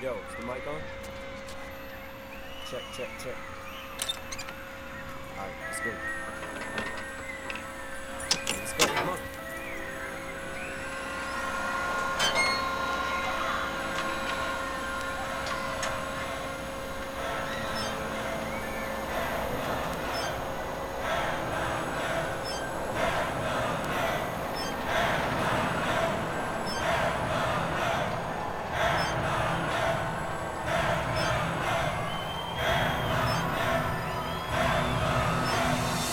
Yo, is the mic on? Check, check, check. Alright, let's go.